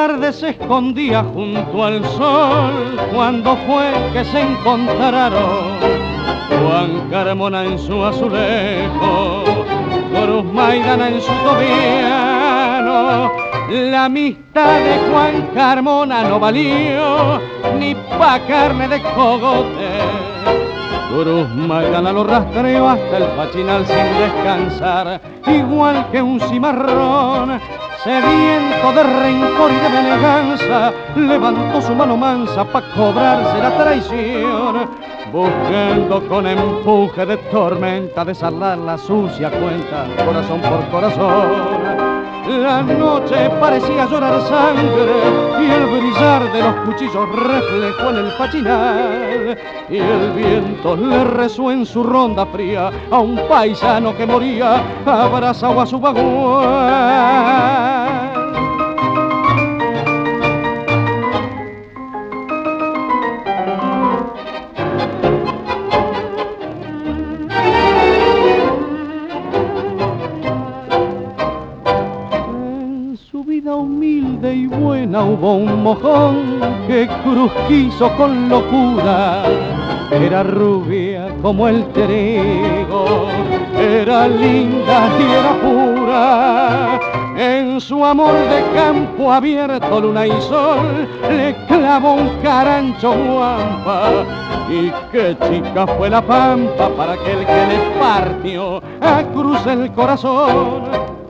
tarde se escondía junto al sol, cuando fue que se encontraron Juan Carmona en su azulejo, Cruz Maidana en su tobiano. La amistad de Juan Carmona no valió ni pa' carne de cogote. Cruz Maidana lo rastreó hasta el Pachinal sin descansar, igual que un cimarrón, sediento de rencor y de venganza, levantó su mano mansa pa' cobrarse la traición, buscando con empuje de tormenta de saldar la sucia cuenta, corazón por corazón. La noche parecía llorar sangre y el brillar de los cuchillos reflejó en el Pachinal, y el viento le rezó en su ronda fría a un paisano que moría abrazado a su bagual. Humilde y buena hubo un mojón que Cruz quiso con locura. Era rubia como el trigo, era linda y era pura. En su amor de campo abierto, luna y sol, le clavó un carancho guampa. Y qué chica fue la pampa para aquel que le partió a Cruz el corazón.